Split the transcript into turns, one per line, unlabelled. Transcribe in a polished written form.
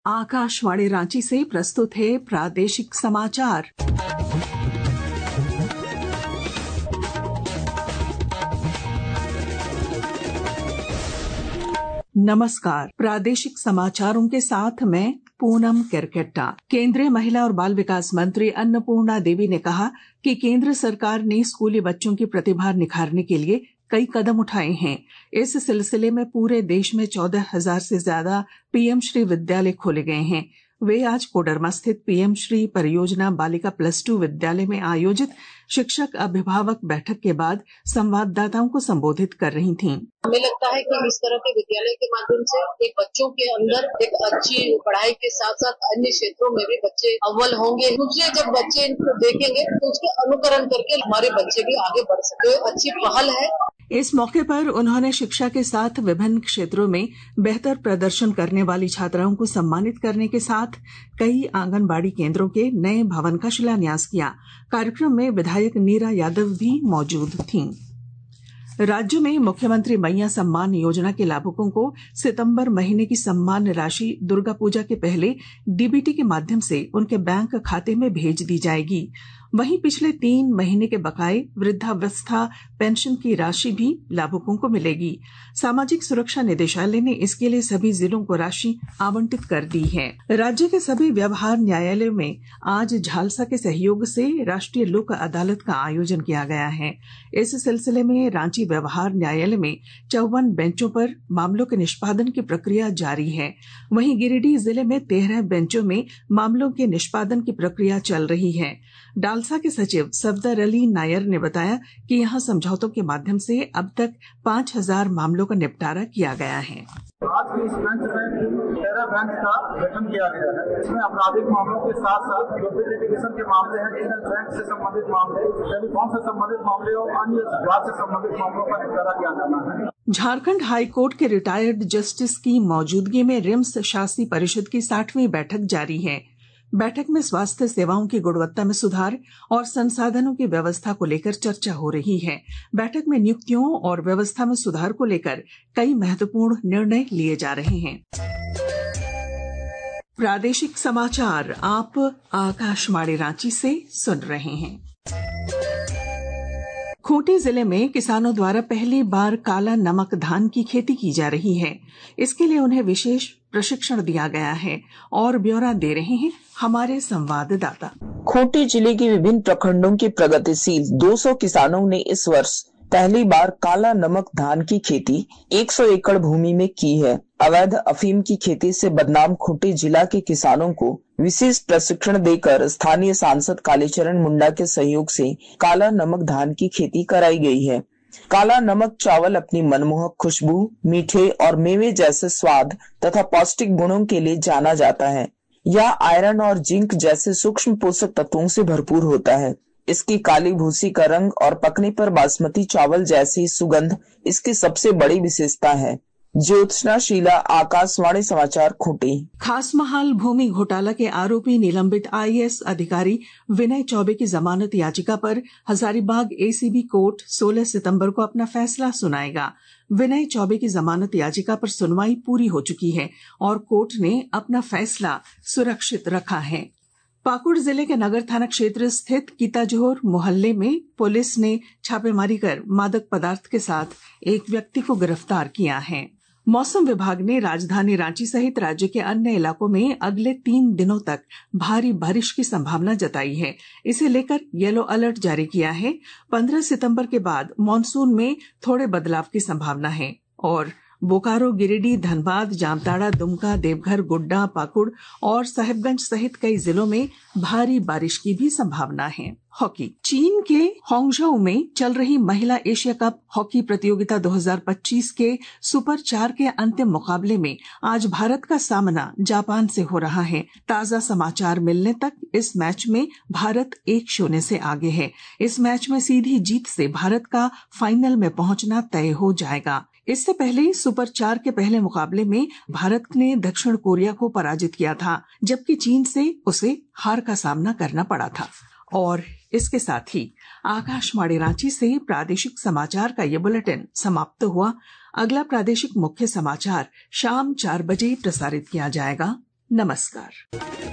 आकाशवाणी रांची से प्रस्तुत है प्रादेशिक समाचार। नमस्कार, प्रादेशिक समाचारों के साथ मैं पूनम किरकिट्टा। केंद्रीय महिला और बाल विकास मंत्री अन्नपूर्णा देवी ने कहा कि केंद्र सरकार ने स्कूली बच्चों की प्रतिभा निखारने के लिए कई कदम उठाए हैं। इस सिलसिले में पूरे देश में 14,000 से ज्यादा पीएम श्री विद्यालय खोले गए हैं। वे आज कोडरमा स्थित पीएम श्री परियोजना बालिका +2 विद्यालय में आयोजित शिक्षक अभिभावक बैठक के बाद संवाददाताओं को संबोधित कर रही थीं।
हमें लगता है कि इस तरह के विद्यालय के माध्यम से एक बच्चों के अंदर एक अच्छी पढ़ाई के साथ साथ अन्य क्षेत्रों में भी बच्चे अव्वल होंगे। दूसरे जब बच्चे इनको देखेंगे तो उसके अनुकरण करके हमारे बच्चे भी आगे बढ़ सकते। अच्छी पहल है।
इस मौके पर उन्होंने शिक्षा के साथ विभिन्न क्षेत्रों में बेहतर प्रदर्शन करने वाली छात्राओं को सम्मानित करने के साथ कई आंगनबाड़ी केंद्रों के नए भवन का शिलान्यास किया। कार्यक्रम में विधायक नीरा यादव भी मौजूद थीं। राज्य में मुख्यमंत्री मैया सम्मान योजना के लाभुकों को सितंबर महीने की सम्मान राशि दुर्गा पूजा के पहले डीबीटी के माध्यम से उनके बैंक खाते में भेज दी जाएगी। वहीं पिछले 3 महीने के बकाये वृद्धावस्था पेंशन की राशि भी लाभुकों को मिलेगी। सामाजिक सुरक्षा निदेशालय ने इसके लिए सभी जिलों को राशि आवंटित कर दी है। राज्य के सभी व्यवहार न्यायालयों में आज झालसा के सहयोग से राष्ट्रीय लोक अदालत का आयोजन किया गया है। इस सिलसिले में रांची व्यवहार न्यायालय में 54 बेंचों पर मामलों के निष्पादन की प्रक्रिया जारी है। वहीं गिरिडीह जिले में 13 बेंचों में मामलों के निष्पादन की प्रक्रिया चल रही है। डालसा के सचिव सफदर अली नायर ने बताया कि यहां समझौतों के माध्यम से अब तक 5,000 मामलों का निपटारा किया गया है।
आज की इस बेंच में 13 बेंच का गठन किया गया है। इसमें आपराधिक मामलों के साथ साथ जो भी लिटिगेशन के मामले हैं, जिनमें बैंक से संबंधित मामले, टेलीफोन से संबंधित मामले और अन्य जांच से संबंधित मामलों का निपटारा किया जाना है।
झारखंड हाईकोर्ट के रिटायर्ड जस्टिस की मौजूदगी में रिम्स शासी परिषद की 60वीं बैठक जारी है। बैठक में स्वास्थ्य सेवाओं की गुणवत्ता में सुधार और संसाधनों की व्यवस्था को लेकर चर्चा हो रही है। बैठक में नियुक्तियों और व्यवस्था में सुधार को लेकर कई महत्वपूर्ण निर्णय लिए जा रहे हैं। प्रादेशिक समाचार आप आकाशवाणी रांची से सुन रहे हैं। खूंटी जिले में किसानों द्वारा पहली बार काला नमक धान की खेती की जा रही है। इसके लिए उन्हें विशेष प्रशिक्षण दिया गया है और ब्यौरा दे रहे हैं हमारे संवाददाता।
खूंटी जिले के विभिन्न प्रखंडों के प्रगतिशील 200 किसानों ने इस वर्ष पहली बार काला नमक धान की खेती 100 एकड़ भूमि में की है। अवैध अफीम की खेती से बदनाम खूंटी जिला के किसानों को विशेष प्रशिक्षण देकर स्थानीय सांसद कालीचरण मुंडा के सहयोग से काला नमक धान की खेती कराई गई है। काला नमक चावल अपनी मनमोहक खुशबू, मीठे और मेवे जैसे स्वाद तथा पौष्टिक गुणों के लिए जाना जाता है। यह आयरन और जिंक जैसे सूक्ष्म पोषक तत्वों से भरपूर होता है। इसकी काली भूसी का रंग और पकने पर बासमती चावल जैसी सुगंध इसकी सबसे बड़ी विशेषता है। ज्योत्सना शीला, आकाशवाणी समाचार, खूंटी।
खासमहाल भूमि घोटाला के आरोपी निलंबित आईएएस अधिकारी विनय चौबे की जमानत याचिका पर हजारीबाग एसीबी कोर्ट 16 सितंबर को अपना फैसला सुनाएगा। विनय चौबे की जमानत याचिका पर सुनवाई पूरी हो चुकी है और कोर्ट ने अपना फैसला सुरक्षित रखा है। पाकुड़ जिले के नगर थाना क्षेत्र स्थित कीताजोहर मोहल्ले में पुलिस ने छापेमारी कर मादक पदार्थ के साथ एक व्यक्ति को गिरफ्तार किया है। मौसम विभाग ने राजधानी रांची सहित राज्य के अन्य इलाकों में अगले 3 दिनों तक भारी बारिश की संभावना जताई है। इसे लेकर येलो अलर्ट जारी किया है। 15 सितंबर के बाद मॉनसून में थोड़े बदलाव की संभावना है और बोकारो, गिरिडीह, धनबाद, जामताड़ा, दुमका, देवघर, गोड्डा, पाकुड़ और साहिबगंज सहित कई जिलों में भारी बारिश की भी संभावना है। हॉकी। चीन के हांगझोउ में चल रही महिला एशिया कप हॉकी प्रतियोगिता 2025 के सुपर 4 के अंतिम मुकाबले में आज भारत का सामना जापान से हो रहा है। ताजा समाचार मिलने तक इस मैच में भारत 1-0 से आगे है। इस मैच में सीधी जीत से भारत का फाइनल में पहुंचना तय हो जाएगा। इससे पहले सुपर 4 के पहले मुकाबले में भारत ने दक्षिण कोरिया को पराजित किया था, जबकि चीन से उसे हार का सामना करना पड़ा था। और इसके साथ ही आकाशवाणी रांची से प्रादेशिक समाचार का ये बुलेटिन समाप्त हुआ। अगला प्रादेशिक मुख्य समाचार शाम 4 बजे प्रसारित किया जाएगा। नमस्कार।